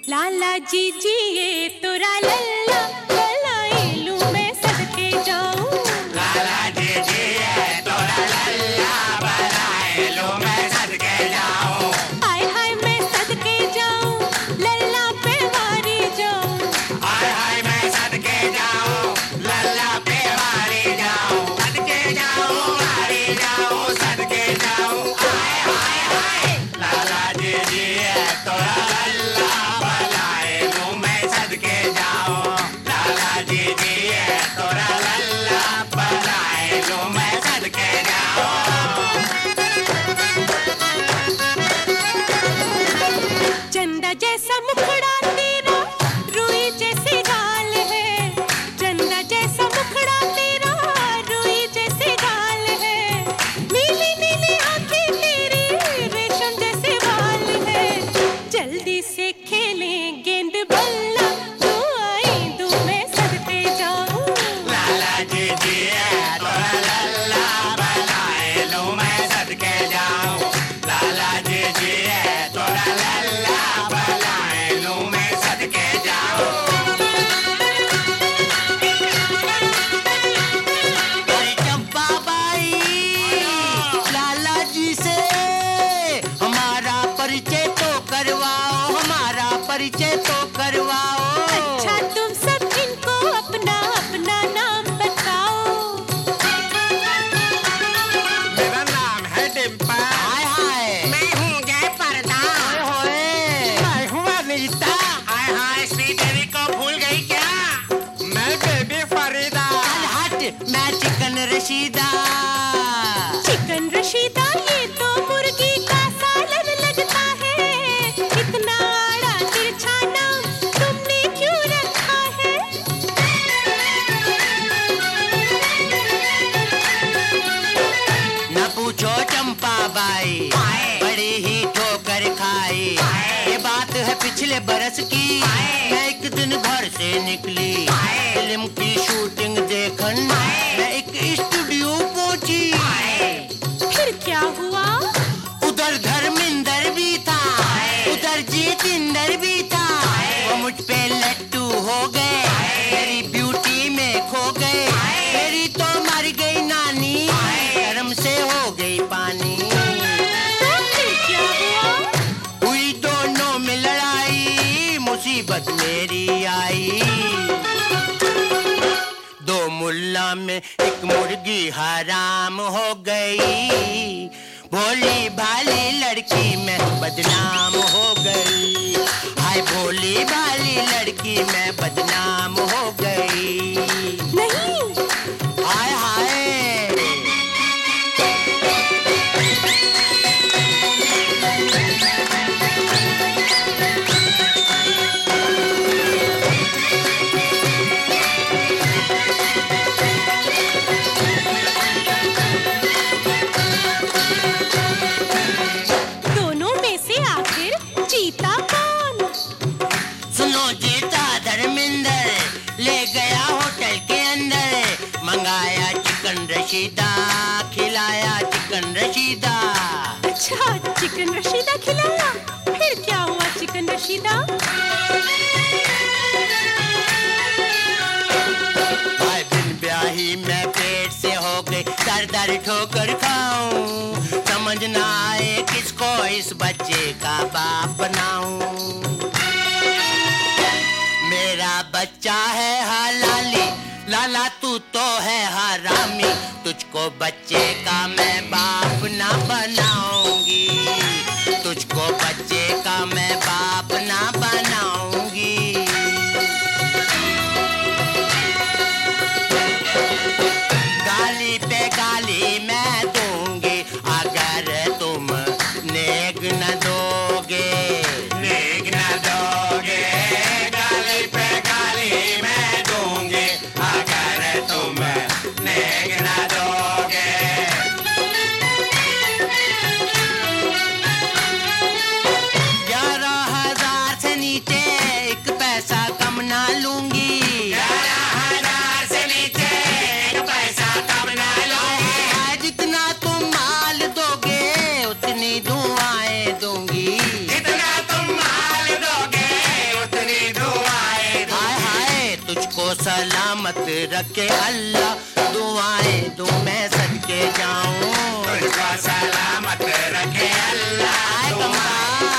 लाला जी जिए तोरा लल्ला बलाई लूं मैं सदके जाऊं। लाला जी जिए तोरा लल्ला बलाई लूं मैं सदके जाऊं। हाय हाय मैं सदके जाऊं लल्ला पे वारी जाऊं। हाय हाय मैं सदके जाऊं लल्ला पे वारी जाऊं। सदके जाऊं वारी जाऊं सदके जाऊं। हाय हाय हाय लाला जी जिए तोरा लल्ला बलाई लूं मैं सदके जाऊं। लाला जी जिए तोरा लल्ला बलाई लूं मैं सदके जाऊं। चंदा जैसा मुखड़ा तेरा रुई जैसी गाल है। चंदा जैसा मुखड़ा तेरा रुई जैसी गाल है। नीली नीली आंखें तेरी रेशम जैसे बाल है। जल्दी से खेलें गेंद बल्ला तू आई दूं मैं सदके जाऊं। लाला जी जिए तोरा लल्ला बलाई लूं मैं सदके जाऊं। लाला जी जिए तोरा लल्ला बलाई लूं मैं सदके जाऊं। अरे चंपा बाई, लाला जी से हमारा परिचय तो करवाओ, हमारा परिचय तो करवाओ। अच्छा तुम सब इनको अपना अपना नाम बताओ। मेरा नाम है डिम्पल। हाय हाय, मैं हूँ जय पर्दा। होए मैं हूँ अनीता। हाय हाय श्रीदेवी को भूल गई क्या? मैं बेबी फरीदा। चल हट, मैं चिकन रशीदा। चिकन रशीदा ये तो मुर्गी का सालन लगता है। इतना आड़ा तिरछा नाम तुमने क्यों रखा है? न पूछो चंपा बाई, बड़ी ही ठोकर खाई। ये बात है पिछले बरस की, मैं एक दिन घर से निकली फिल्म की शूटिंग देखन, मैं एक स्टूडियो पहुंची। फिर क्या हुआ? उधर धर्मिंदर भी था, उधर जितेंद्र भी था। वो मुझ पे लट्टू हो गए, मेरी ब्यूटी में खो गए। मेरी तो मर गई नानी, शर्म से हो गई पानी। तो फिर क्या हुआ? हुई दोनों में लड़ाई, मुसीबत मेरी आई। दो मुल्ला में एक मुर्गी हराम हो गई। भोली भाली लड़की मैं बदनाम हो गई। हाय भोली भाली लड़की मैं बदनाम हो गई। नहीं हाय हाय, दोनों में से आखिर जीता कौन? सुनो जीता धर्मिंदर, ले गया होटल के अंदर। मंगाया चिकन रशीदा, खिलाया चिकन रशीदा। अच्छा चिकन रशीदा खिलाया। फिर क्या हुआ चिकन रशीदा? हाय बिन ब्याही मैं पेट से हो गई, दर दर ठोकर खाऊं। समझ ना आए किसको इस बच्चे का बाप बनाऊं। मेरा बच्चा है हलाली, लाला तू तो है हरामी। तुझको बच्चे का मैं बाप ना बनाऊंगी, तुझको बच्चे का मैं बाप ना बनाऊंगी। गाली पे गाली मैं दूंगी, अगर तुम नेग न दोगे। नेग न दोगे, गाली पे गाली मैं दूंगी। अगर तुम नेग न दोगे। तुझको सलामत रखे अल्लाह, दुआएं दूं मैं सदके जाऊं, तुझको सलामत रखे अल्लाह, दुआएं